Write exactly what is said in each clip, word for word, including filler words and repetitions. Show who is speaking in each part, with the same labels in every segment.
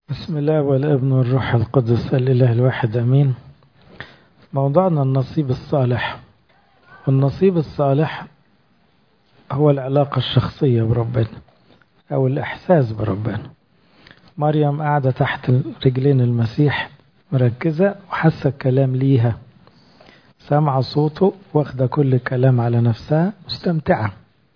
Speaker 1: بسم الله والابن والروح القدس الإله الواحد أمين. موضوعنا النصيب الصالح، والنصيب الصالح هو العلاقة الشخصية بربنا أو الإحساس بربنا. مريم قاعدة تحت رجلين المسيح مركزة وحاسة الكلام ليها، سامعة صوته واخدة كل الكلام على نفسها مستمتعة.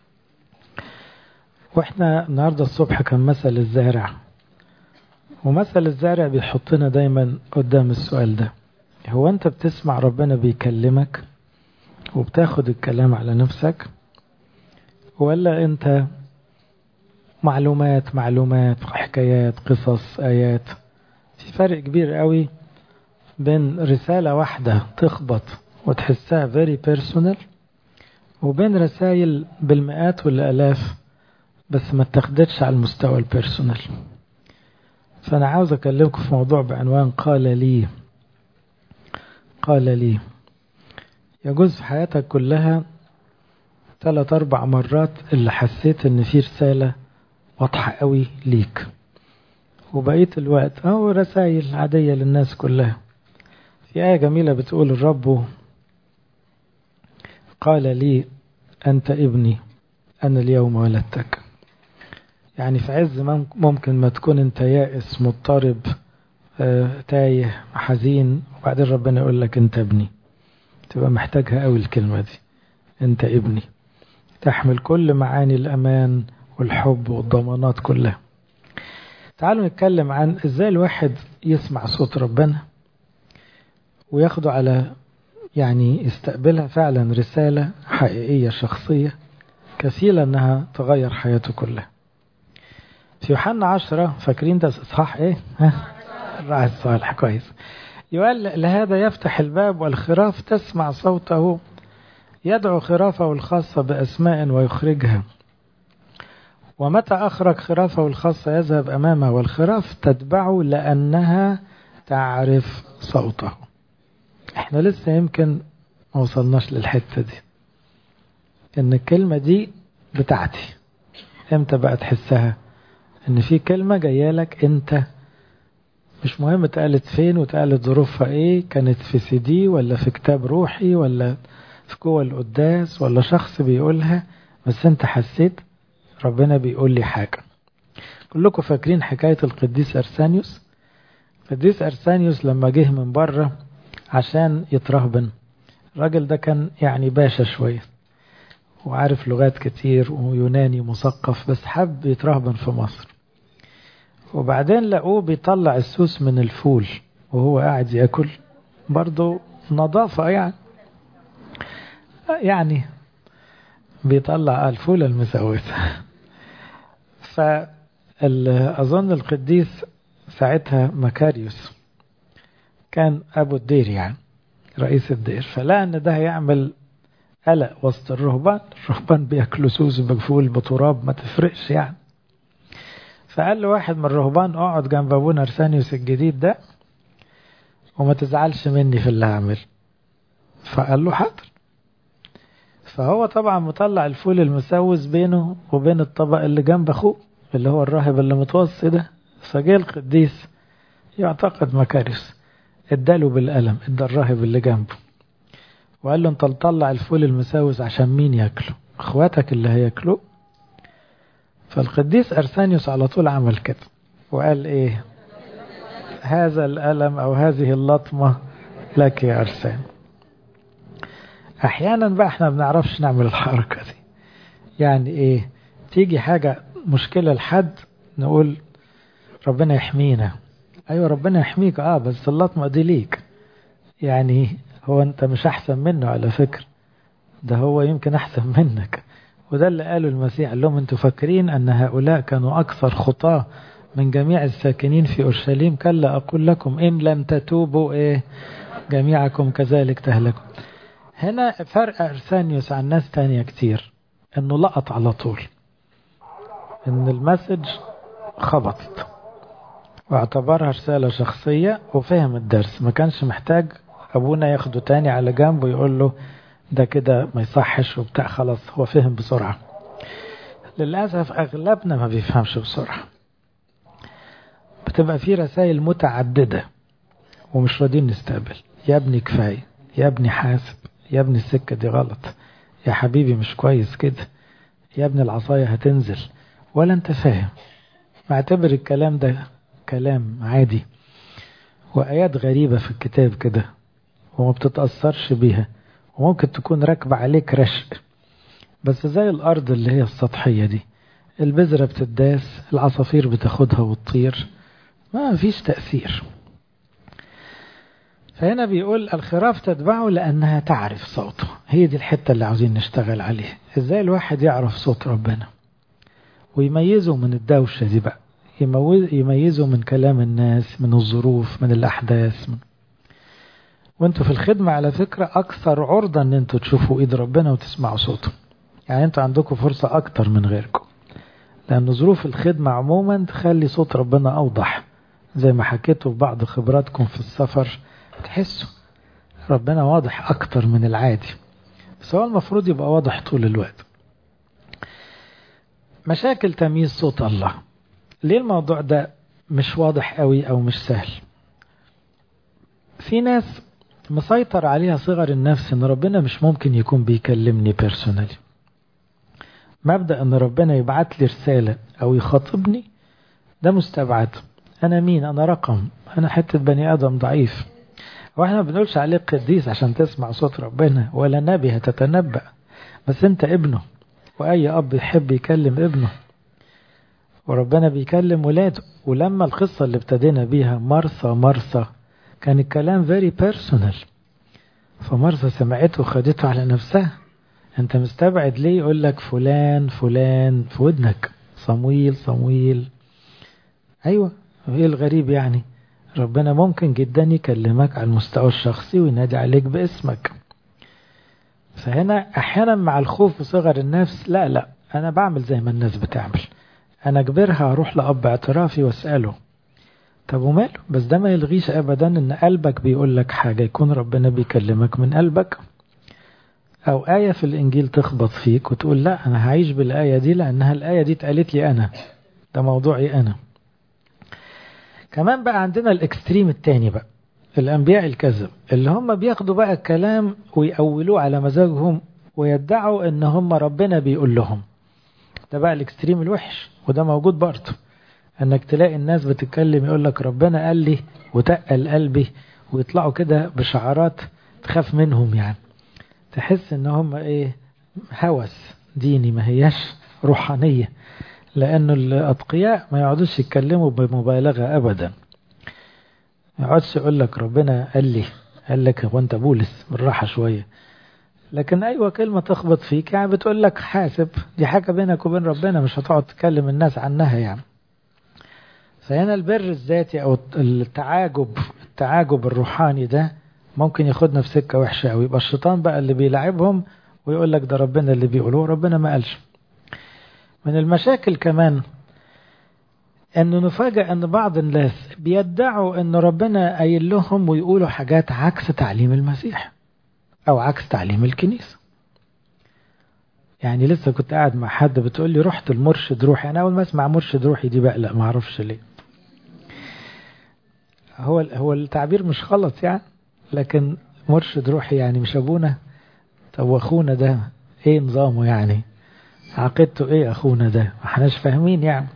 Speaker 1: واحنا النهاردة الصبح كان مثل الزارع، ومثل الزارع بيحطنا دايما قدام السؤال ده: هو انت بتسمع ربنا بيكلمك وبتاخد الكلام على نفسك، ولا انت معلومات معلومات حكايات قصص آيات؟ في فرق كبير قوي بين رسالة واحدة تخبط وتحسها very personal، وبين رسائل بالمئات والآلاف بس ما تاخدتش على المستوى البيرسونال. فأنا عاوز أكلمكم في موضوع بعنوان قال لي. قال لي يجوز في حياتك كلها ثلاث أربع مرات اللي حسيت إن في رسالة واضحة قوي ليك، وبقية الوقت أو رسائل عادية للناس كلها. في آية جميلة بتقول: الرب قال لي أنت ابني أنا اليوم ولدتك. يعني في عز ممكن ما تكون أنت يائس مضطرب آه، تايه حزين، وبعدين ربنا يقول لك أنت ابني. تبقى محتاجها قوي الكلمة دي، أنت ابني، تحمل كل معاني الأمان والحب والضمانات كلها. تعالوا نتكلم عن إزاي الواحد يسمع صوت ربنا وياخده على يعني يستقبلها فعلا رسالة حقيقية شخصية كفيلة أنها تغير حياته كلها. في يوحنا عشرة، فاكرين ده إصحاح إيه؟ ها؟ الراعي الصالح. كويس. يقول: لهذا يفتح الباب والخراف تسمع صوته، يدعو خرافه الخاصة بأسماء ويخرجها، ومتى أخرج خرافه الخاصة يذهب أمامه، والخراف تتبعه لأنها تعرف صوته. احنا لسه يمكن ما وصلناش للحتة دي، ان الكلمة دي بتاعتي. امتى بقى تحسها؟ ان في كلمة جاية لك انت، مش مهم اتقالت فين واتقالت ظروفها ايه، كانت في سي دي ولا في كتاب روحي ولا في جوه القداس ولا شخص بيقولها، بس انت حسيت ربنا بيقول لي حاجة. كلكم فاكرين حكاية القديس أرسانيوس؟ القديس أرسانيوس لما جه من بره عشان يترهبن، الراجل ده كان يعني باشا شوية وعارف لغات كتير ويوناني مثقف، بس حب يترهبن في مصر. وبعدين لقوه بيطلع السوس من الفول وهو قاعد يأكل، برضو نظافة يعني يعني بيطلع الفول المسوسة. فأظن القديس ساعتها مكاريوس كان أبو الدير، يعني رئيس الدير، فلا أن ده هيعمل قلق وسط الرهبان. الرهبان بيأكلوا سوس بفول بتراب، ما تفرقش يعني. فقال له واحد من الرهبان: اقعد جنب ابونا أرسانيوس الجديد ده وما تزعلش مني في اللي هعمل. فقال له حاضر. فهو طبعا مطلع الفول المسوس بينه وبين الطبق اللي جنب اخوه اللي هو الراهب اللي متوصي ده. فجاء القديس يعتقد مكاريوس اداله بالقلم، ادى الراهب اللي جنبه وقال له: انت تطلع الفول المسوس عشان مين ياكله؟ اخواتك اللي هياكلوه. فالقديس أرسانيوس على طول عمل كده وقال ايه: هذا الألم أو هذه اللطمة لك يا أرسان. أحيانا بقى احنا بنعرفش نعمل الحركة دي. يعني ايه؟ تيجي حاجة مشكلة لحد نقول ربنا يحمينا. أيوة ربنا يحميك، اه بس اللطمة دي ليك. يعني هو انت مش أحسن منه على فكرة، ده هو يمكن أحسن منك. وده اللي قاله المسيح، قال لهم: انتوا فاكرين أن هؤلاء كانوا أكثر خطاة من جميع الساكنين في أورشليم؟ كلا أقول لكم إن لم تتوبوا إيه جميعكم كذلك تهلكوا. هنا فرق أرسانيوس عن ناس تانية كتير، إنه لقط على طول إن المسج خبطت واعتبرها رسالة شخصية وفهم الدرس. ما كانش محتاج أبونا ياخده تاني على جنب ويقول له ده كده ما يصحش وبتاع، خلاص هو فهم بسرعة. للأسف أغلبنا ما بيفهمش بسرعة. بتبقى في رسائل متعددة ومش راضين نستقبل. يا ابني كفاية، يا ابني حاسب، يا ابني السكة دي غلط، يا حبيبي مش كويس كده، يا ابني العصاية هتنزل، ولا انت فاهم. معتبر الكلام ده كلام عادي، وآيات غريبة في الكتاب كده وما بتتأثرش بيها، وممكن تكون راكبة عليك رشق، بس زي الأرض اللي هي السطحية دي، البذرة بتداس، العصافير بتاخدها وتطير، ما فيش تأثير. فهنا بيقول الخراف تتبعه لأنها تعرف صوته. هي دي الحتة اللي عاوزين نشتغل عليها. إزاي الواحد يعرف صوت ربنا ويميزه من الدوشة دي بقى، يميزه من كلام الناس، من الظروف، من الأحداث. من... وانتوا في الخدمة على فكرة أكثر عرضة أن انتوا تشوفوا إيد ربنا وتسمعوا صوته. يعني انتوا عندكم فرصة أكتر من غيركم، لأن ظروف الخدمة عموما تخلي صوت ربنا أوضح. زي ما حكيتوا في بعض خبراتكم في السفر، تحسوا ربنا واضح أكتر من العادي، بس هو المفروض يبقى واضح طول الوقت. مشاكل تمييز صوت الله. ليه الموضوع ده مش واضح قوي أو مش سهل؟ في ناس مسيطر عليها صغر النفس ان ربنا مش ممكن يكون بيكلمني بيرسونالي. مبدأ ان ربنا يبعت لي رسالة او يخاطبني ده مستبعد. انا مين؟ انا رقم، انا حتة بني ادم ضعيف. واحنا ما بنقولش عليك قديس عشان تسمع صوت ربنا، ولا نبي هتتنبأ، بس انت ابنه، واي اب يحب يكلم ابنه، وربنا بيكلم ولاده. ولما القصة اللي ابتدينا بيها مرثى مرثى كان الكلام very personal، فمرثى سمعته وخدته على نفسها. انت مستبعد ليه؟ يقول لك فلان فلان في ودنك، صمويل صمويل. ايوه، ايه الغريب يعني؟ ربنا ممكن جدا يكلمك على المستوى الشخصي وينادي عليك باسمك. فهنا احيانا مع الخوف وصغر النفس، لا لا انا بعمل زي ما الناس بتعمل، انا اجبرها اروح لأب اعترافي واسأله. طب وماله؟ بس ده ما يلغيش ابدا ان قلبك بيقول لك حاجة، يكون ربنا بيكلمك من قلبك، او آية في الانجيل تخبط فيك وتقول لا انا هعيش بالآية دي لانها الآية دي اتقالت لي انا، ده موضوعي انا. كمان بقى عندنا الاكستريم التاني بقى، الانبياء الكذب اللي هم بياخدوا بقى الكلام ويأولوه على مزاجهم ويدعوا ان هم ربنا بيقول لهم. ده بقى الاكستريم الوحش، وده موجود برضه، انك تلاقي الناس بتتكلم يقول لك ربنا قال لي وتقل قلبي، ويطلعوا كده بشعارات تخاف منهم. يعني تحس ان هم ايه، هوس ديني ما هياش روحانية، لانه الاتقياء ما يقعدوش يتكلموا بمبالغة ابدا. ما يقعدش يقول لك ربنا قال لي، قال لك هو انت بولس بالراحة شوية. لكن ايوه كلمة تخبط فيك يعني بتقول لك حاسب، دي حاجة بينك وبين ربنا، مش هتقعد تكلم الناس عنها يعني. فهنا البر الذاتي او التعاجب التعاجب الروحاني ده ممكن ياخدنا في سكة وحشة قوي. يبقى الشيطان بقى اللي بيلعبهم ويقول لك ده ربنا اللي بيقولوه، ربنا ما قالش. من المشاكل كمان انه نفاجأ ان بعض الناس بيدعوا ان ربنا قايل لهم ويقولوا حاجات عكس تعليم المسيح او عكس تعليم الكنيسة. يعني لسه كنت قاعد مع حد بتقول لي رحت المرشد روحي. انا اول ما اسمع مرشد روحي دي بقى لا ما اعرفش ليه. هو هو التعبير مش غلط يعني، لكن مرشد روحي يعني مش ابونا. طب واخونا ده ايه نظامه يعني؟ عقيدته ايه اخونا ده؟ ما احناش فاهمين يعني.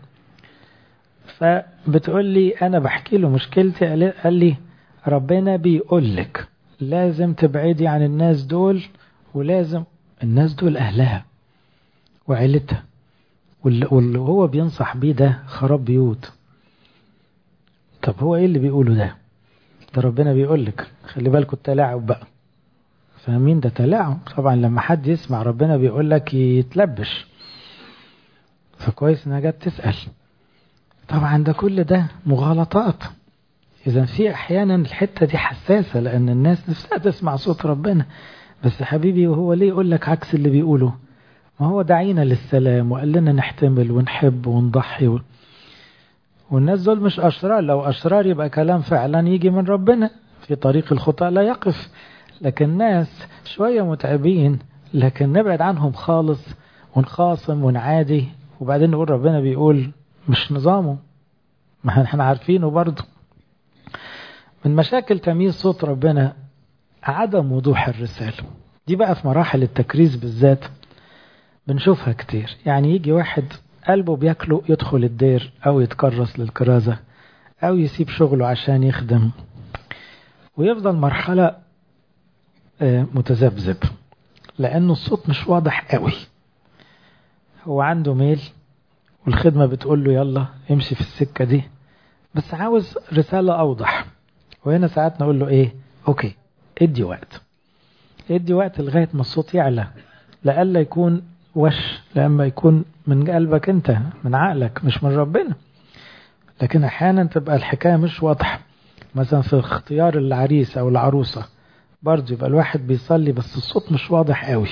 Speaker 1: فبتقول لي انا بحكي له مشكلتي، قال لي ربنا بيقول لك لازم تبعدي عن الناس دول، ولازم الناس دول اهلها وعيلتها، واللي هو بينصح بيه ده خراب بيوت. طب هو ايه اللي بيقوله ده؟ ده ربنا بيقول لك خلي بالكوا التلاعب بقى. فاهمين؟ ده تلاعب طبعا. لما حد يسمع ربنا بيقول لك يتلبش، فكويس انها جت تسأل. طبعا ده كل ده مغالطات. اذا في احيانا الحتة دي حساسة، لان الناس نفسها تسمع صوت ربنا، بس حبيبي وهو ليه يقول لك عكس اللي بيقوله؟ ما هو دعينا للسلام وقال لنا نحتمل ونحب ونضحي و... والناس دول مش أشرار. لو أشرار يبقى كلام فعلا يجي من ربنا، في طريق الخطأ لا يقف. لكن ناس شوية متعبين، لكن نبعد عنهم خالص ونخاصم ونعادي، وبعدين نقول ربنا بيقول، مش نظامه. ما احنا عارفينه برضه. من مشاكل تمييز صوت ربنا عدم وضوح الرسالة. دي بقى في مراحل التكريس بالذات بنشوفها كتير. يعني يجي واحد قلبه بياكله يدخل الدير أو يتكرس للكرازة أو يسيب شغله عشان يخدم، ويفضل مرحلة متذبذب لأنه الصوت مش واضح قوي. هو عنده ميل والخدمة بتقول له يلا امشي في السكة دي، بس عاوز رسالة أوضح. وهنا ساعات نقول له ايه، اوكي ادي وقت، ادي وقت لغاية ما الصوت يعلى، لألا يكون وش، لأما يكون من قلبك انت، من عقلك، مش من ربنا. لكن احيانا تبقى الحكاية مش واضحة، مثلا في اختيار العريس او العروسة برضه يبقى الواحد بيصلي بس الصوت مش واضح قوي،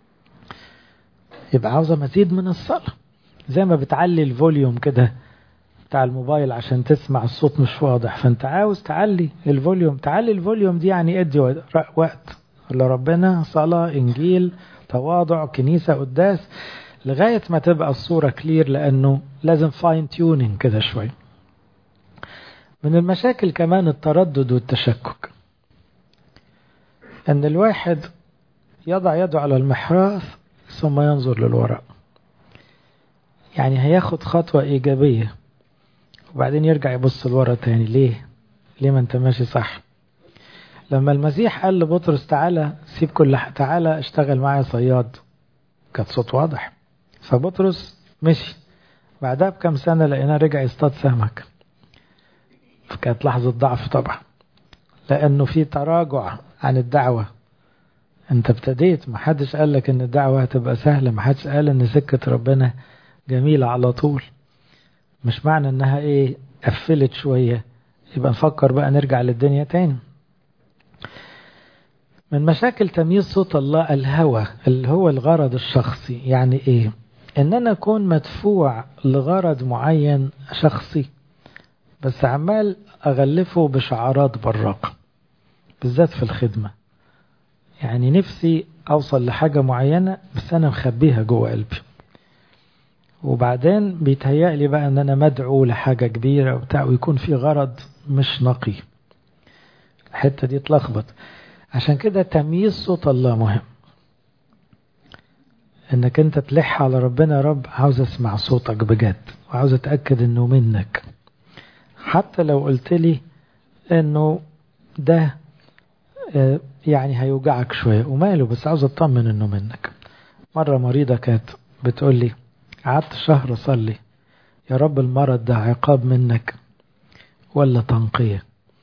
Speaker 1: يبقى عاوزة مزيد من الصلاة. زي ما بتعلي الفوليوم كده بتاع الموبايل عشان تسمع الصوت مش واضح، فانت عاوز تعلي الفوليوم. تعلي الفوليوم دي يعني ادي وقت لربنا، صلاة، انجيل، تواضع، كنيسة، قداس، لغاية ما تبقى الصورة كلير، لانه لازم فاين تيونينج كده شوي. من المشاكل كمان التردد والتشكك، ان الواحد يضع يده على المحراث ثم ينظر للوراء. يعني هياخد خطوة ايجابية وبعدين يرجع يبص لورا تاني. ليه؟ ليه ما انت ماشي صح؟ لما المسيح قال لبطرس تعالى سيب كل حاجة، تعالى اشتغل معايا صياد، كانت صوت واضح، فبطرس مشي. بعدها بكم سنة لقيناه رجع يصطاد سمك، كانت لحظة ضعف طبعا، لأنه في تراجع عن الدعوة. انت ابتديت، محدش قال لك ان الدعوة هتبقى سهلة، محدش قال ان سكة ربنا جميلة على طول. مش معنى انها ايه قفلت شوية يبقى نفكر بقى نرجع للدنيا تاني. من مشاكل تمييز صوت الله الهوى، اللي هو الغرض الشخصي. يعني ايه؟ ان انا اكون مدفوع لغرض معين شخصي بس عمال اغلفه بشعارات براقة، بالذات في الخدمة. يعني نفسي اوصل لحاجة معينة بس انا مخبيها جوه قلبي، وبعدين بيتهيألي بقى ان انا مدعو لحاجة كبيرة وبتاع، ويكون في غرض مش نقي. الحتة دي اتلخبط. عشان كده تمييز صوت الله مهم، انك انت تلح على ربنا، يا رب عاوز اسمع صوتك بجد وعاوز اتأكد انه منك، حتى لو قلت لي انه ده يعني هيوجعك شوية وماله، بس عاوز اطمن انه منك. مرة مريضة كانت بتقول لي قعدت شهر اصلي، يا رب المرض ده عقاب منك ولا تنقية؟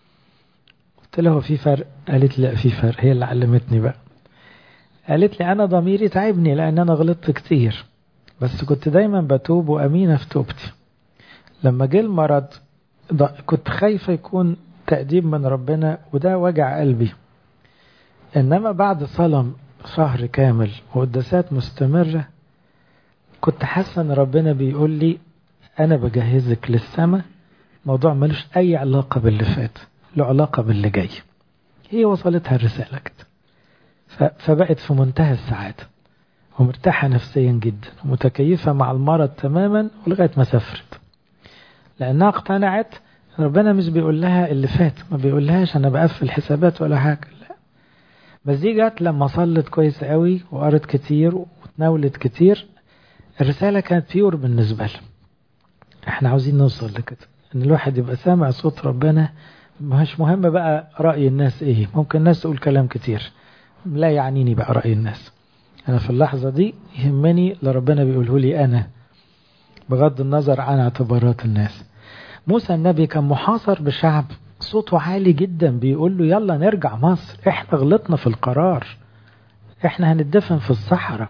Speaker 1: قلت له في فرق؟ قالت لي لا في فرق. هي اللي علمتني بقى. قالت لي انا ضميري تعبني لان انا غلطت كتير، بس كنت دايما بتوب وامينة في توبتي. لما جه المرض كنت خايفة يكون تأديب من ربنا وده وجع قلبي، انما بعد صلاة شهر كامل وقداسات مستمرة كنت حاسة ان ربنا بيقول لي انا بجهزك للسماء. موضوع ملوش اي علاقة باللي فات، له علاقة باللي جاي. هي وصلتها الرسالة كده، فبقت في منتهى السعادة ومرتاحة نفسيا جدا ومتكيفة مع المرض تماما ولغاية ما سافرت، لأنها اقتنعت ربنا مش بيقول لها اللي فات، ما بيقول لهاش أنا بقفل حسابات ولا حاجة، لا. بس دي جات لما صلت كويس قوي وقرت كتير وتناولت كتير، الرسالة كانت بيور بالنسبة لها. احنا عاوزين نوصل لكده، ان الواحد يبقى سامع صوت ربنا، مش مهم بقى رأي الناس ايه. ممكن الناس تقول كلام كتير، لا يعنيني بقى رأي الناس. انا في اللحظة دي يهمني لربنا بيقوله لي انا، بغض النظر عن اعتبارات الناس. موسى النبي كان محاصر بشعب صوته عالي جدا بيقول له يلا نرجع مصر، احنا غلطنا في القرار، احنا هندفن في الصحراء،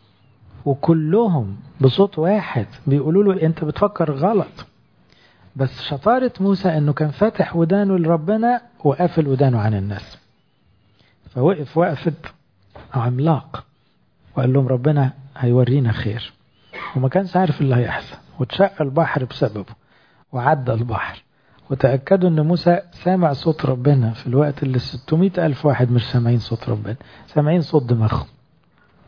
Speaker 1: وكلهم بصوت واحد بيقولوا له انت بتفكر غلط. بس شطارة موسى انه كان فاتح ودانه لربنا وقافل ودانه عن الناس، فوقف وقفت عملاق وقال لهم ربنا هيورينا خير، وما كانش عارف اللي هيحصل، وتشق البحر بسببه وعدى البحر. وتأكدوا ان موسى سامع صوت ربنا في الوقت اللي ستمائة ألف واحد مش سامعين صوت ربنا، سامعين صوت دماغهم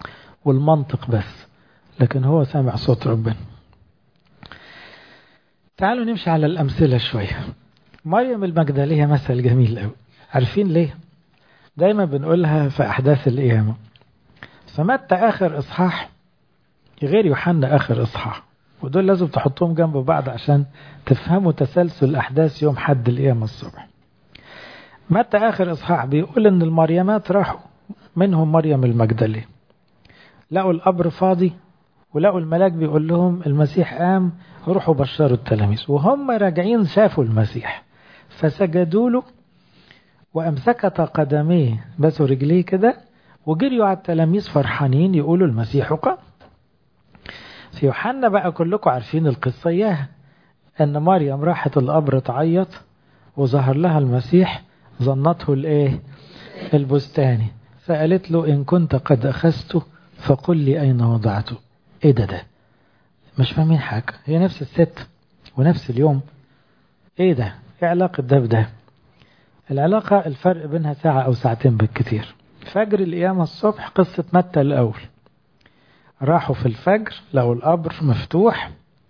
Speaker 1: والمنطق بس، لكن هو سامع صوت ربنا. تعالوا نمشي على الأمثلة شوية. مريم المجدلية مثل جميل قوي. عارفين ليه؟ دايما بنقولها في أحداث القيامة. فمتى آخر إصحاح غير يوحنا آخر إصحاح، ودول لازم تحطوهم جنب بعض عشان تفهموا تسلسل أحداث يوم حد القيامة الصبح. متى آخر إصحاح بيقول إن المريمات راحوا، منهم مريم المجدلية، لقوا القبر فاضي ولقوا الملاك بيقول لهم المسيح قام، روحوا بشروا التلاميذ. وهم راجعين شافوا المسيح فسجدوا له وأمسكت قدميه، بسوا رجليه كده وجريوا على التلاميذ فرحانين يقولوا المسيح قام. في يوحنا بقى كلكم عارفين القصة إياها، أن مريم راحت القبر تعيط وظهر لها المسيح، ظنته الإيه؟ البستاني، فقالت له إن كنت قد أخذته فقل لي أين وضعته. إيه ده ده؟ مش فاهمين حاجة، هي نفس الست ونفس اليوم. إيه ده؟ إيه علاقة ده بده؟ العلاقة الفرق بينها ساعة أو ساعتين بالكتير. فجر القيامة الصبح قصة متى الأول، راحوا في الفجر لقوا القبر مفتوح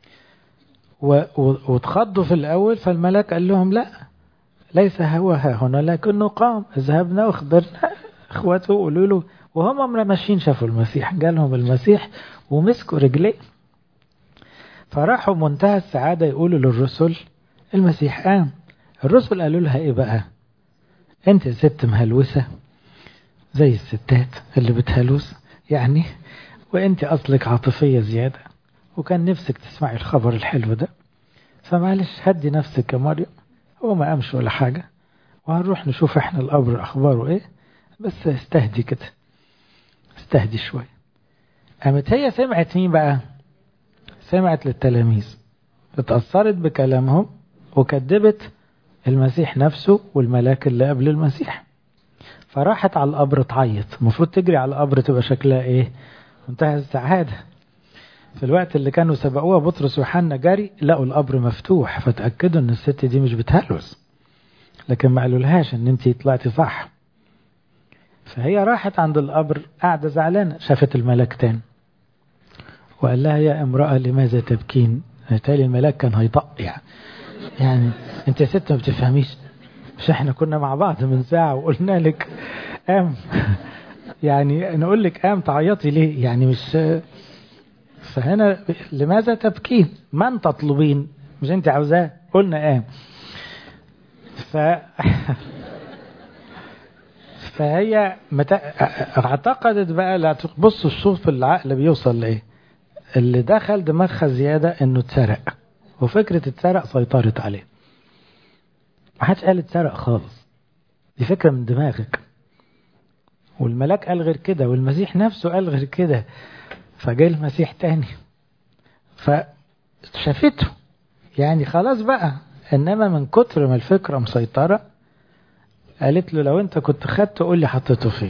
Speaker 1: واتخضوا في الأول، فالملاك قال لهم لا ليس هو ها هنا لكنه قام، اذهبنا واخبرنا اخوته وقولوا له. وهم ماشيين شافوا المسيح، جالهم المسيح ومسكوا رجليه، فراحوا منتهى السعادة يقولوا للرسل المسيح قام. الرسل قالوا لها ايه بقى؟ انت ست مهلوسة زي الستات اللي بتهلوس يعني، وانت اصلك عاطفية زيادة وكان نفسك تسمعي الخبر الحلو ده، فمعلش هدي نفسك يا مريم، هو ما قامش ولا حاجة وهنروح نشوف احنا القبر اخباره ايه، بس استهدي كده استهدي شوي. قامت هي سمعت مين بقى؟ سمعت للتلاميذ، اتأثرت بكلامهم وكذبت المسيح نفسه والملاك اللي قبل المسيح، فراحت على القبر تعيط. المفروض تجري على القبر تبقى شكلها ايه؟ منتهى السعادة. في الوقت اللي كانوا سبقوها بطرس ويوحنا جري لقوا القبر مفتوح، فتأكدوا ان الست دي مش بتهلوس، لكن ما قالولهاش ان انتي طلعتي صح. فهي راحت عند القبر قاعدة زعلانة، شافت الملاك تاني وقال لها يا امرأة لماذا تبكين؟ تالي الملاك كان هيطق يعني يعني انت يا ست ما بتفهميش، مش احنا كنا مع بعض من ساعة وقلنا لك قام يعني نقول لك قام تعيطي ليه يعني؟ مش فهنا لماذا تبكين؟ من تطلبين؟ مش انت عاوزاه؟ قلنا قام. ف فهي مت... اعتقدت بقى، لا تبصوا الصوت العقل بيوصل لايه، اللي دخل دماغها زيادة انه اتسرق، وفكرة اتسرق سيطرت عليه. ما حدش قال اتسرق خالص، دي فكرة من دماغك، والملاك قال غير كده والمسيح نفسه قال غير كده، فجاء المسيح تاني فشافته يعني خلاص بقى. انما من كتر ما الفكرة مسيطرة قالت له لو انت كنت خدته قول لي حطيته فين.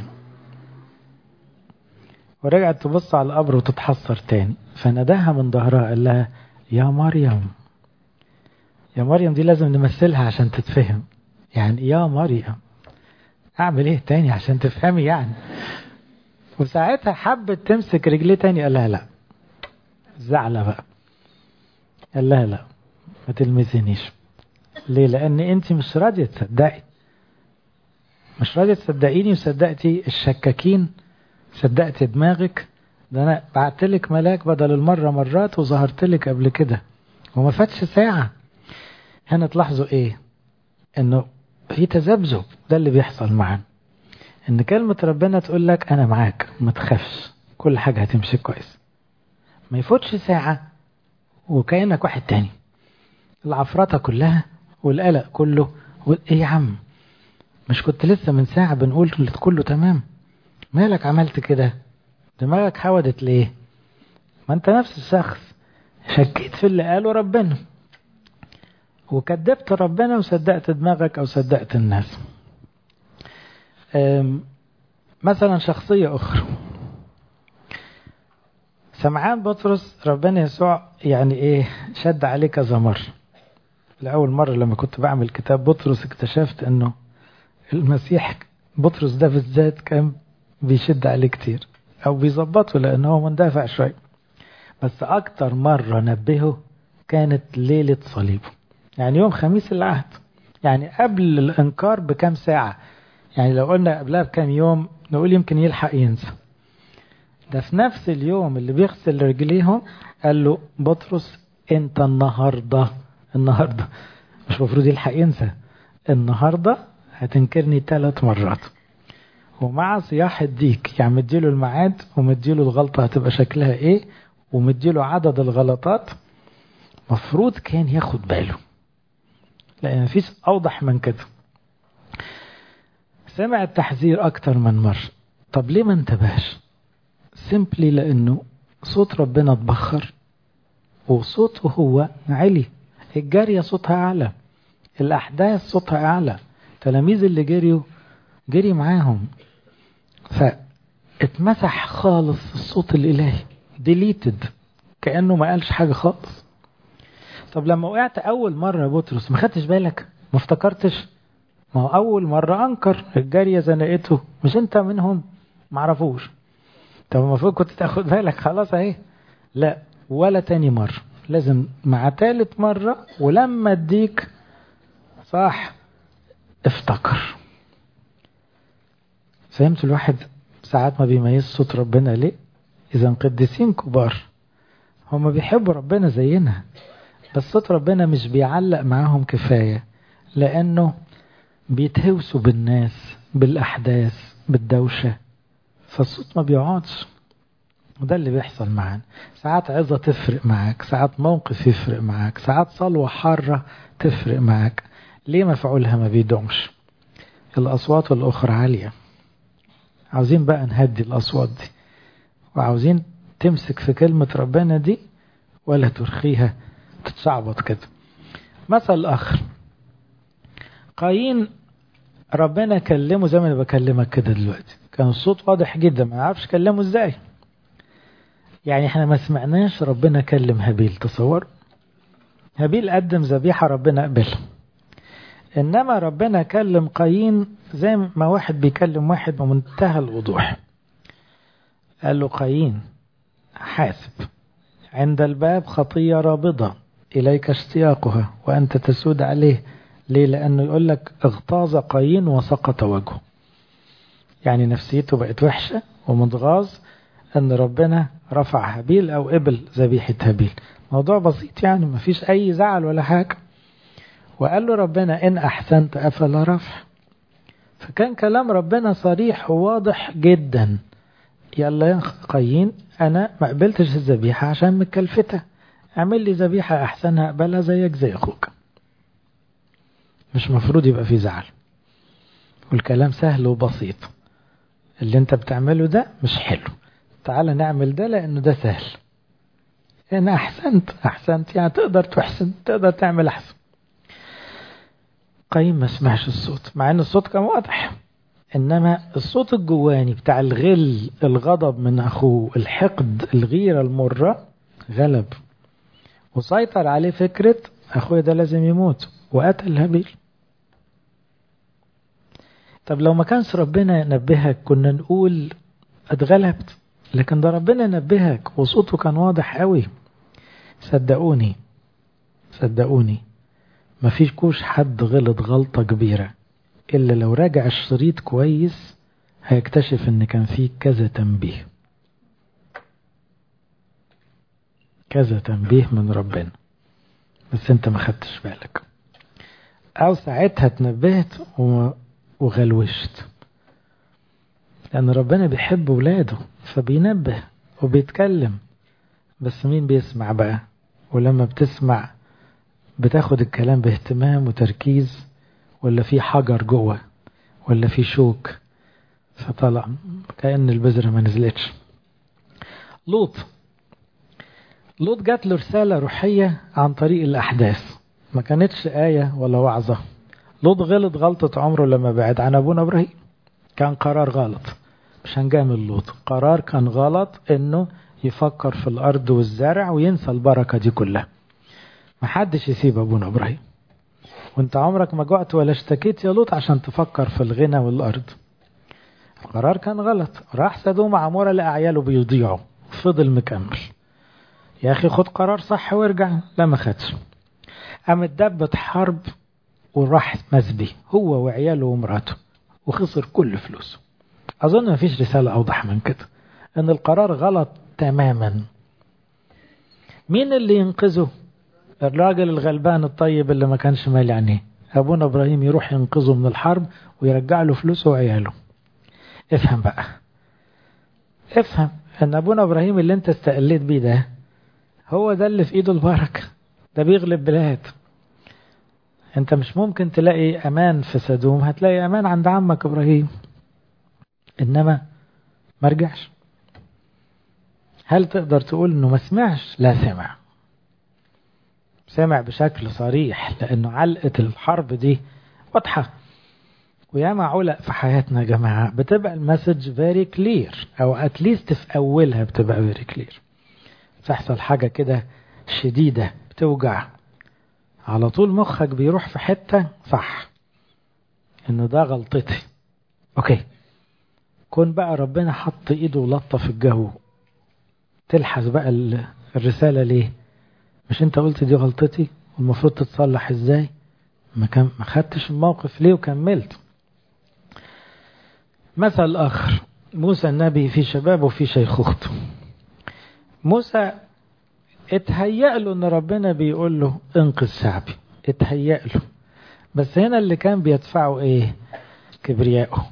Speaker 1: ورجعت تبص على القبر وتتحسر تاني، فنداها من ظهرها قال لها يا مريم. يا مريم دي لازم نمثلها عشان تتفهم، يعني يا مريم اعمل ايه تاني عشان تفهمي يعني. وساعتها حبت تمسك رجليه تاني، قال لها لا، زعلة بقى، قال لها لا ما تلمسينيش. ليه؟ لان انت مش راضية تصدقي، مش راضية تصدقيني وصدقتي الشكاكين، صدقت دماغك. ده انا بعتلك ملاك بدل المرة مرات وظهرتلك قبل كده وما فاتش ساعة. هنا تلاحظوا ايه؟ انه في تذبذب، ده اللي بيحصل معانا، ان كلمة ربنا تقول لك انا معاك ما تخافش كل حاجة هتمشي كويس، ما يفوتش ساعة وكأنك واحد تاني، العفرطة كلها والقلق كله. ايه يا عم، مش كنت لسه من ساعة بنقول كله تمام؟ مالك عملت كده؟ دماغك حودت ليه؟ ما انت نفس الشخص شكيت في اللي قاله ربنا وكذبت ربنا وصدقت دماغك او صدقت الناس. مثلا شخصية اخرى، سمعان بطرس ربنا يسوع يعني ايه شد عليه كذا مرة. لأول مرة لما كنت بعمل كتاب بطرس اكتشفت انه المسيح بطرس ده بالذات كان بيشد عليه كتير او بيظبطه لانه هو مندفع شوي، بس اكتر مرة نبهه كانت ليلة صليبه، يعني يوم خميس العهد، يعني قبل الإنكار بكام ساعة. يعني لو قلنا قبلها بكام يوم نقول يمكن يلحق ينسى. ده في نفس اليوم اللي بيغسل رجليهم قال له بطرس انت النهاردة النهاردة مش مفروض يلحق ينسى، النهاردة هتنكرني ثلاث مرات. ومع صياح الديك يعني مديله الميعاد ومديله الغلطة هتبقى شكلها ايه ومديله عدد الغلطات، مفروض كان ياخد باله، لأن مفيش أوضح من كده. سمع التحذير أكتر من مرة. طب ليه ما انتبهش؟ سيمبلي لأنه صوت ربنا اتبخر وصوته هو عالي، الجارية صوتها أعلى، الأحداث صوتها أعلى، تلاميذ اللي جريوا جري معاهم، فاتمسح خالص الصوت الإلهي، ديليتد، كأنه ما قالش حاجة خالص. طب لما وقعت أول مرة يا بطرس ما خدتش بالك؟ ما افتكرتش؟ ما هو أول مرة أنكر، الجارية زنقته، مش أنت منهم؟ معرفوش. طب المفروض كنت تاخد بالك خلاص اهي. لا، ولا تاني مرة، لازم مع تالت مرة ولما اديك صح افتكر. فهمت الواحد ساعات ما بيميز صوت ربنا ليه؟ إذا قديسين كبار هم بيحبوا ربنا زينا، بس صوت ربنا مش بيعلق معاهم كفاية، لأنه بيتهوسوا بالناس بالأحداث بالدوشة، فالصوت ما بيقعدش. وده اللي بيحصل معانا. ساعات عظة تفرق معاك، ساعات موقف يفرق معاك، ساعات صلوة حارة تفرق معاك، ليه مفعولها ما بيدومش؟ الأصوات الأخرى عالية. عاوزين بقى نهدي الأصوات دي، وعاوزين تمسك في كلمة ربنا دي ولا ترخيها تتشعبط كده. مثل آخر، قايين ربنا كلمه زي ما انا بكلمك كده دلوقتي، كان الصوت واضح جدا، ما نعرفش كلمه ازاي. يعني احنا ما سمعناش ربنا كلم هابيل، تصور هابيل قدم ذبيحة ربنا قبلها، انما ربنا كلم قايين زي ما واحد بيكلم واحد بمنتهى الوضوح. قال له قايين حاسب، عند الباب خطية رابضة إليك اشتياقها وأنت تسود عليه. ليه؟ لأنه يقول لك اغتاظ قايين وسقط وجهه، يعني نفسيته بقت وحشة ومتغاظ أن ربنا رفع هابيل أو قبل ذبيحة هابيل. موضوع بسيط يعني، ما فيش أي زعل ولا حاجة. وقال له ربنا إن أحسنت أفلا رفع. فكان كلام ربنا صريح وواضح جدا. يلا يا قايين أنا ما قبلتش الذبيحة عشان مكلفتة، اعمل لي ذبيحة أحسنها أقبلها زيك زي أخوك. مش مفروض يبقى في زعل، والكلام سهل وبسيط. اللي انت بتعمله ده مش حلو، تعال نعمل ده لأنه ده سهل. أنا أحسنت أحسنت يعني تقدر تحسن، تقدر تعمل أحسن. قايين ما سمعش الصوت، مع أن الصوت كان واضح، إنما الصوت الجواني بتاع الغل، الغضب من أخوه، الحقد، الغيرة المرة غلب وسيطر عليه فكرة أخوه ده لازم يموت، وقتل هابيل. طب لو ما كانش ربنا نبهك كنا نقول اتغلبت، لكن ده ربنا نبهك وصوته كان واضح قوي. صدقوني صدقوني ما فيش كوش حد غلط غلطة كبيرة إلا لو راجع الشريط كويس هيكتشف ان كان فيه كذا تنبيه، كذا تنبيه من ربنا، بس انت ما خدتش بالك، او ساعتها تنبهت وغلوشت. لأن ربنا بيحب ولاده فبينبه وبيتكلم، بس مين بيسمع بقى؟ ولما بتسمع بتاخد الكلام باهتمام وتركيز، ولا في حجر جوه، ولا في شوك فطلع كأن البذرة ما نزلتش. لوط لوط جات له رسالة روحية عن طريق الأحداث، ما كانتش آية ولا وعظة. لوط غلط غلطة عمره لما بعد عن أبونا إبراهيم، كان قرار غلط، مش هنجامل لوط، قرار كان غلط انه يفكر في الارض والزرع وينسى البركة دي كلها. محدش يسيب ابونا ابراهيم، وانت عمرك ما جعت ولا اشتكيت يا لوط عشان تفكر في الغنى والارض. القرار كان غلط، راح سدوم عمورة لأعياله بيضيعوا، فضل مكمل. يا أخي خد قرار صح وارجع. لا ما خدش، قامت دبة حرب وراح مسبي هو وعياله ومراته وخسر كل فلوسه. أظن ما فيش رسالة أوضح من كده، أن القرار غلط تماما. مين اللي ينقذه؟ الراجل الغلبان الطيب اللي ما كانش مالي عينيه. أبونا إبراهيم يروح ينقذه من الحرب ويرجع له فلوسه وعياله. افهم بقى، افهم أن أبونا إبراهيم اللي انت استقليت بيه ده هو ده اللي في إيده البركة، ده بيغلب بلاد. انت مش ممكن تلاقي أمان في سدوم، هتلاقي أمان عند عمك إبراهيم، إنما ما رجعش. هل تقدر تقول إنه ما سمعش؟ لا سمع، سمع بشكل صريح، لأنه علقة الحرب دي واضحة. وياما علق في حياتنا يا جماعة بتبقى المسج very clear، أو أتليست في أولها بتبقى very clear. تحصل حاجة كده شديدة بتوجع، على طول مخك بيروح في حتة صح إنه ده غلطتي. أوكي، كون بقى ربنا حط إيده ولطة في الجو، تلحظ بقى الرسالة ليه؟ مش انت قلت دي غلطتي والمفروض تتصلح ازاي؟ ما كان ما خدتش الموقف ليه وكملت. مثل آخر، موسى النبي في شبابه وفي شيخوخته. موسى اتهيأ له ان ربنا بيقول له انقذ شعبي، اتهيأ له، بس هنا اللي كان بيدفعه ايه؟ كبرياءه،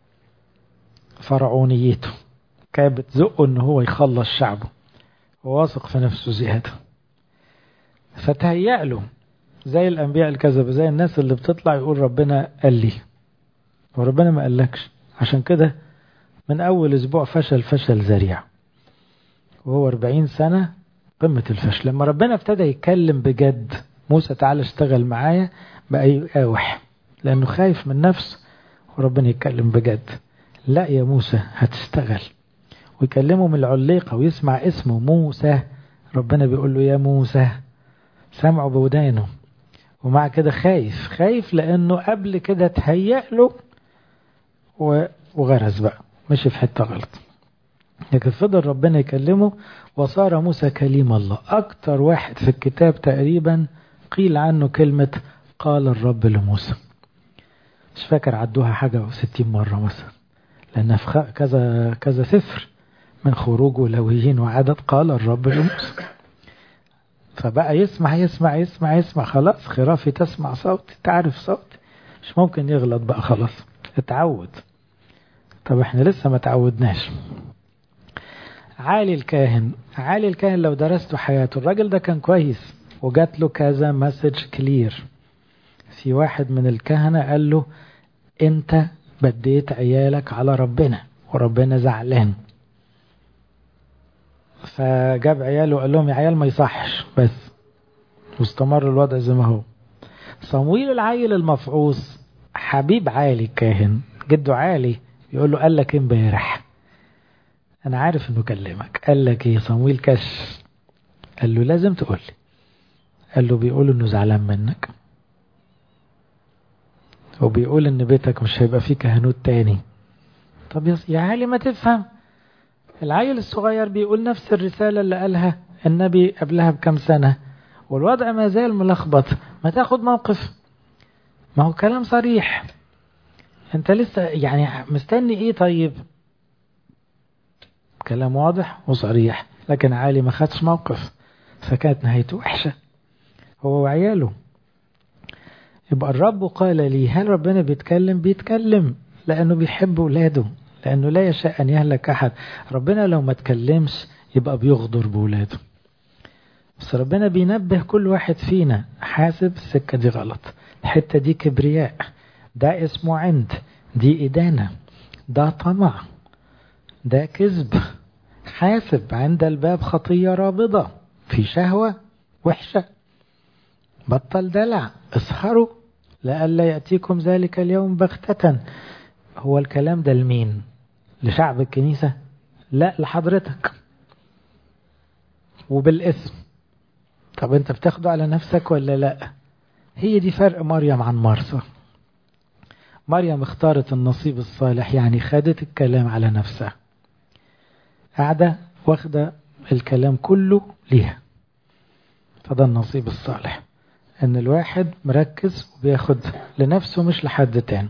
Speaker 1: فرعونيته كانت بتزقه ان هو يخلص شعبه، وواثق في نفسه زيادة. فتهيأ له زي الأنبياء الكذبة، زي الناس اللي بتطلع يقول ربنا قال لي وربنا ما قالكش. عشان كده من أول أسبوع فشل فشل ذريع، وهو أربعين سنة قمة الفشل. لما ربنا ابتدى يتكلم بجد، موسى تعالى اشتغل معايا، بقى يقاوح لأنه خايف من نفسه، وربنا يتكلم بجد. لا يا موسى هتشتغل، ويكلمه من العليقة ويسمع اسمه موسى. ربنا بيقول له يا موسى، سمعه بودانه، ومع كده خايف خايف لأنه قبل كده تهيأ له وغرز بقى، مشي في حتة غلط. لكن فضل ربنا يكلمه، وصار موسى كليم الله. أكتر واحد في الكتاب تقريبا قيل عنه كلمة قال الرب لموسى. مش فاكر عدوها حاجة وستين مرة مثلا، لأنها في كذا كذا سفر من خروج ولويين وعدد قال الرب لموسى. فبقى يسمع يسمع يسمع يسمع، خلاص خرافي تسمع صوتي تعرف صوتي، مش ممكن يغلط بقى، خلاص اتعود. طب احنا لسه ما تعودناش. عالي الكاهن، عالي الكاهن لو درستوا حياته، الراجل ده كان كويس وجات له كذا مسج كلير. في واحد من الكهنة قال له انت بديت عيالك على ربنا وربنا زعلان، فجاب عياله وقال لهم يا عيال ما يصحش، بس واستمر الوضع زي ما هو. صمويل العيل المفعوص حبيب عالي الكاهن، جده عالي، يقول له قال لك امبارح، انا عارف انه كلمك، قال لك ايه؟ صمويل كش، قال له لازم تقول لي. قال له بيقول انه زعلان منك، وبيقول ان بيتك مش هيبقى فيه كهنوت تاني. طب يا عالي ما تفهم، العيل الصغير بيقول نفس الرسالة اللي قالها النبي قبلها بكم سنة، والوضع ما زال ملخبط، ما تاخد موقف. ما هو كلام صريح، انت لسه يعني مستني ايه؟ طيب كلام واضح وصريح، لكن عالي ما خدش موقف، فكانت نهايته وحشة هو وعياله. يبقى الرب قال لي، هل ربنا بيتكلم؟ بيتكلم لأنه بيحب ولاده، لأنه لا يشاء أن يهلك أحد. ربنا لو ما تكلمش يبقى بيغدر بولاده، بس ربنا بينبه كل واحد فينا، حاسب السكة دي غلط، الحتة دي كبرياء، ده اسمه عند، دي إدانة، ده طمع، ده كذب. حاسب، عند الباب خطية رابضة، في شهوة وحشة، بطل دلع، اسهروا لألا يأتيكم ذلك اليوم بغتة. هو الكلام ده لمين؟ لشعب الكنيسة؟ لا، لحضرتك وبالاسم. طب انت بتاخده على نفسك ولا لا؟ هي دي فرق مريم عن مرسى. مريم اختارت النصيب الصالح، يعني خدت الكلام على نفسها، قاعدة واخدة الكلام كله ليها. فده النصيب الصالح، ان الواحد مركز وبياخد لنفسه مش لحد تاني.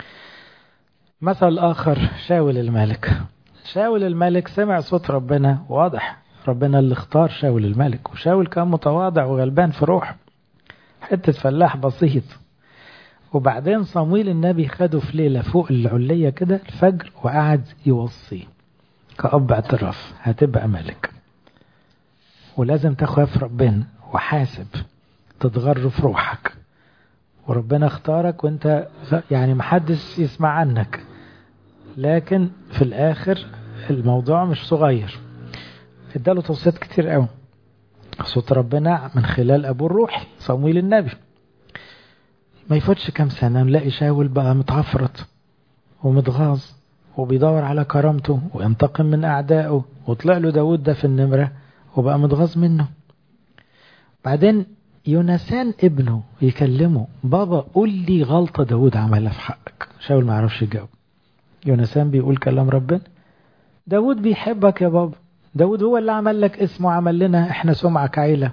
Speaker 1: مثل آخر شاول الملك. شاول الملك سمع صوت ربنا، واضح ربنا اللي اختار شاول الملك، وشاول كان متواضع وغلبان في روح، حتة فلاح بسيط. وبعدين صمويل النبي خده في ليلة فوق العلية كده الفجر، وقعد يوصيه كأب اعتراف: هتبقى ملك، ولازم تخاف ربنا وحاسب، تتغر في روحك، وربنا اختارك وانت يعني محدش يسمع عنك. لكن في الاخر الموضوع مش صغير. اداله توصيات كتير قوي، صوت ربنا من خلال ابو الروحي صمويل النبي. ما يفوتش كام سنة نلاقي شاول بقى متعفرت ومتغاظ وبيدور على كرامته وينتقم من اعدائه، وطلع له داود ده في النمرة وبقى متغاظ منه. بعدين يونسان ابنه يكلمه: بابا قول لي غلطة داود عملها في حقك. شاول ما عرفش يجاوب. يونسان بيقول كلام ربنا: داود بيحبك يا بابا، داود هو اللي عمل لك اسمه، عمل لنا احنا سمعك عيلة.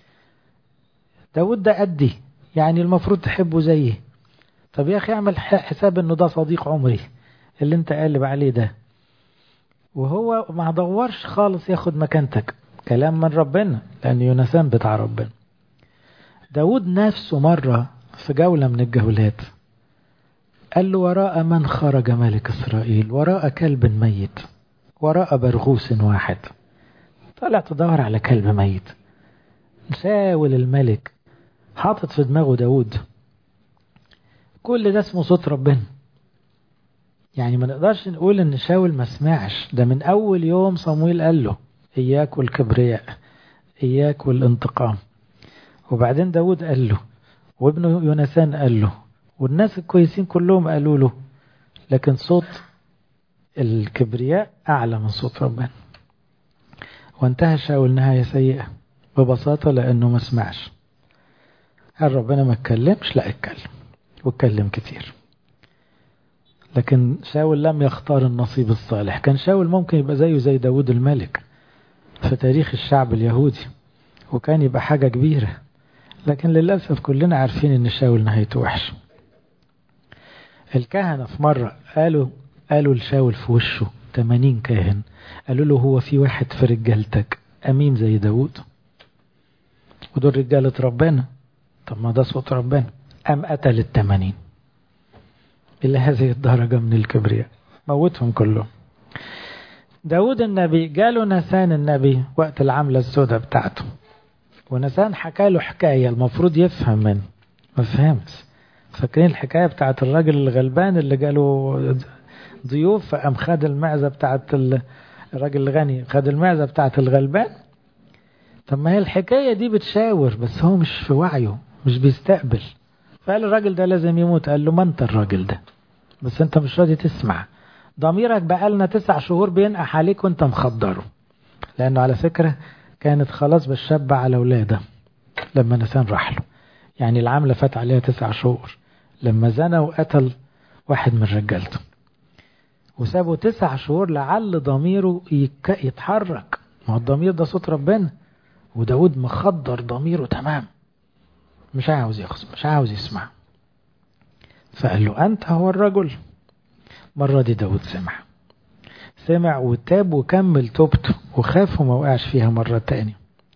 Speaker 1: داود ده قدي، يعني المفروض تحبه زيي. طب يا اخي اعمل حساب انه ده صديق عمري اللي انت قالب عليه ده، وهو ما دورش خالص ياخد مكانتك. كلام من ربنا، لان يونسان بتاع ربنا. داود نفسه مرة في جولة من الجولات قال له: وراء من خرج ملك إسرائيل؟ وراء كلب ميت، وراء برغوث واحد. طلع تدور على كلب ميت. شاول الملك حاطط في دماغه داود. كل ده اسمه صوت ربنا. يعني ما نقدرش نقول ان شاول ما سمعش. ده من اول يوم صمويل قال له: اياك والكبرياء، اياك والانتقام. وبعدين داود قال له، وابنه يونسان قال له، والناس الكويسين كلهم قالوا له. لكن صوت الكبرياء أعلى من صوت ربنا. وانتهى شاول نهاية سيئة ببساطة لأنه ما سمعش. هل ربنا ما اتكلمش؟ لا، اتكلم واتكلم كتير. لكن شاول لم يختار النصيب الصالح. كان شاول ممكن يبقى زيه زي داود الملك في تاريخ الشعب اليهودي، وكان يبقى حاجة كبيرة. لكن للأسف كلنا عارفين ان شاول نهايته وحش. الكهنة في مرة قالوا قالوا لشاول في وشه ثمانين كاهن، قالوا له: هو في واحد في رجالتك أمين زي داود؟ ودول رجالة ربنا. طب ما ده صوت ربنا. أم قتل الثمانين إلى هذه الدرجة من الكبرياء، موتهم كلهم. داود النبي جاله نسان النبي وقت العملة السوداء بتاعته، ونسان حكى له حكاية المفروض يفهم منه، ما فهمش. فاكرين الحكاية بتاعت الراجل الغلبان اللي جاله ضيوف فقام خد المعزة بتاعت الراجل الغني، خد المعزة بتاعت الغلبان. طب ما هي الحكاية دي بتشاور، بس هو مش في وعيه، مش بيستقبل. فقال الراجل ده لازم يموت. قال له: ما انت الراجل ده، بس انت مش راضي تسمع. ضميرك بقالنا تسع شهور بينقح عليك وانت مخدره. لانه على فكرة كانت خلاص بالشاب على ولاده لما نسان راح له. يعني العملة فات عليها تسع شهور لما زنى وقتل واحد من رجالته، وسابه تسع شهور لعل ضميره يتحرك. ما الضمير ده صوت ربنا، وداود مخدر ضميره تمام، مش عاوز يخصم، مش عاوز يسمع. فقال له: أنت هو الرجل. مرة دي داود سمع سمع وتاب وكمل توبته وخاف وما وقعش فيها مرة تاني.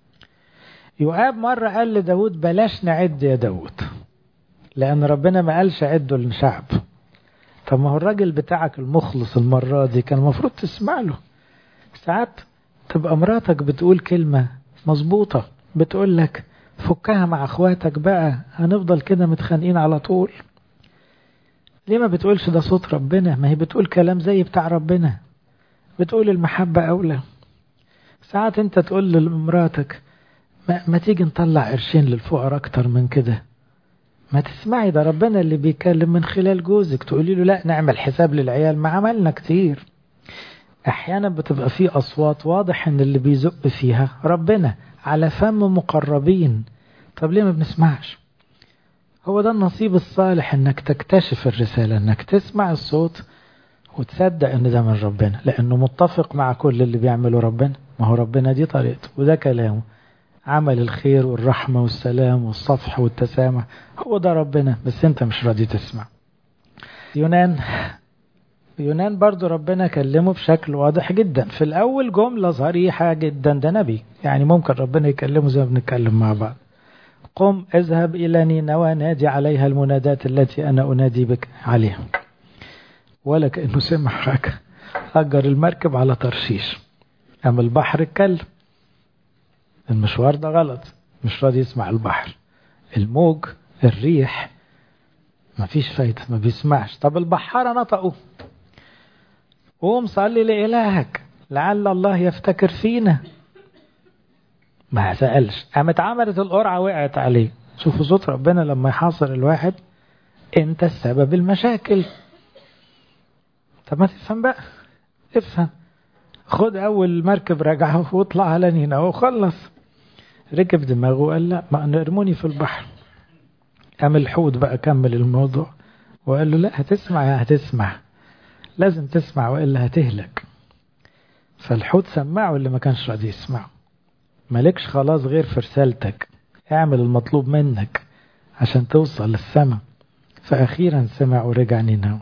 Speaker 1: يؤاب مرة قال لداود: بلاش نعد يا داود، لأن ربنا ما قالش عدوا للشعب. طب ما هو الراجل بتاعك المخلص المرة دي كان المفروض تسمع له. ساعات تبقى مراتك بتقول كلمة مظبوطة، بتقول لك فكها مع اخواتك بقى، هنفضل كده متخانقين على طول. ليه ما بتقولش ده صوت ربنا؟ ما هي بتقول كلام زي بتاع ربنا، بتقول المحبة أولى. ساعات انت تقول لمراتك: ما, ما تيجي نطلع قرشين للفقراء أكتر من كده. ما تسمعي، ده ربنا اللي بيكلم من خلال جوزك. تقولي له: لا نعمل حساب للعيال، ما عملنا كتير. احيانا بتبقى فيه أصوات واضح ان اللي بيزق فيها ربنا على فم مقربين. طب ليه ما بنسمعش؟ هو ده النصيب الصالح، انك تكتشف الرسالة، انك تسمع الصوت وتصدق ان ده من ربنا، لانه متفق مع كل اللي بيعمله ربنا. ما هو ربنا دي طريقته وده كلامه، عمل الخير والرحمة والسلام والصفح والتسامح، هو ده ربنا، بس انت مش راضي تسمع. يونان يونان برضو ربنا كلمه بشكل واضح جدا. في الأول جملة صريحة جدا، ده نبي يعني ممكن ربنا يكلمه زي ما بنتكلم مع بعض. قم اذهب إلى نينوى نادي عليها المنادات التي أنا أنادي بك عليها. ولا كأنه سمع حاجة، أجر المركب على ترشيش، أما البحر اتكلم. المشوار ده غلط، مش راضي يسمع البحر، الموج، الريح، ما فيش فايدة، ما بيسمعش. طب البحارة نطقوا، قوم صلي لإلهك لعل الله يفتكر فينا. ما سألش، قامت عملت القرعة وقعت عليه. شوفوا صوت ربنا لما يحاصر الواحد، انت السبب المشاكل. طب ما تفهم بقى، افهم، خد اول مركب رجعه واطلع على نينوى وخلص. ركب دماغه وقال لا، ما نرموني في البحر. قام الحوت بقى كمل الموضوع وقال له لا، هتسمع يا هتسمع، لازم تسمع وإلا هتهلك. فالحوت سمعه اللي ما كانش راضي يسمعه. مالكش خلاص غير في رسالتك، اعمل المطلوب منك عشان توصل للسماء. فأخيرا سمع ورجع نينوى.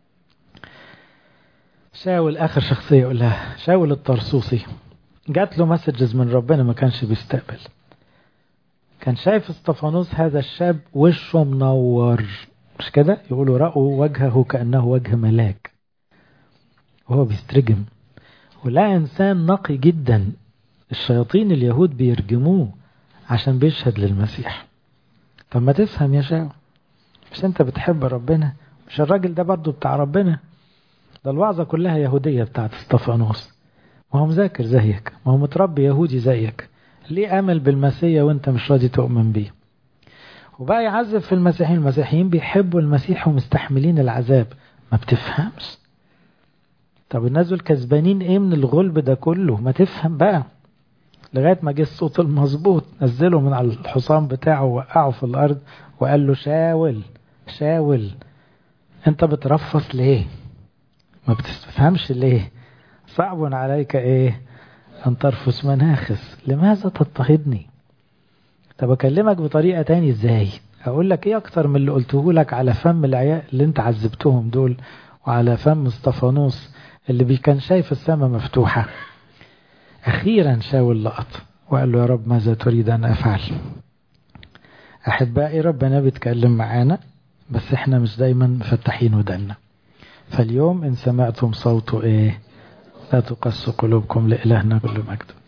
Speaker 1: شاول آخر شخصية يقولها، شاول الطرسوسي، جات له مسجز من ربنا ما كانش بيستقبل. كان شايف اسطفانوس هذا الشاب وشه منور، مش كده؟ يقولوا رأوا وجهه كأنه وجه ملاك وهو بيسترجم، ولا إنسان نقي جدا. الشياطين اليهود بيرجموه عشان بيشهد للمسيح. طب ما تفهم يا شاول، مش انت بتحب ربنا؟ مش الراجل ده برضو بتاع ربنا؟ ده الوعظة كلها يهودية بتاعت اسطفانوس، ما هو مذاكر زيك، ما هو متربي يهودي زيك، ليه امل بالمسيح وانت مش راضي تؤمن بيه؟ وبقى يعذب في المسيحيين. المسيحيين بيحبوا المسيح ومستحملين العذاب، ما بتفهمش. طب الناس دول كسبانين ايه من الغلب ده كله؟ ما تفهم بقى. لغاية ما جه الصوت المظبوط، نزله من على الحصان بتاعه ووقعه في الارض وقال له شاول شاول انت بترفص ليه؟ ما بتفهمش ليه؟ صعب عليك ايه ان ترفس مناخس، لماذا تضطهدني؟ طب اكلمك بطريقة تاني ازاي؟ اقول لك ايه اكتر من اللي قلته لك على فم العيال اللي انت عذبتهم دول، وعلى فم اسطفانوس اللي بي كان شايف السماء مفتوحة. اخيرا شاول لقط وقال له يا رب ماذا تريد ان افعل؟ احبائي ربنا بيتكلم معانا، بس احنا مش دايما مفتحين ودنا. فاليوم ان سمعتم صوته ايه لا تقسوا قلوبكم، لإلهنا كل مجد.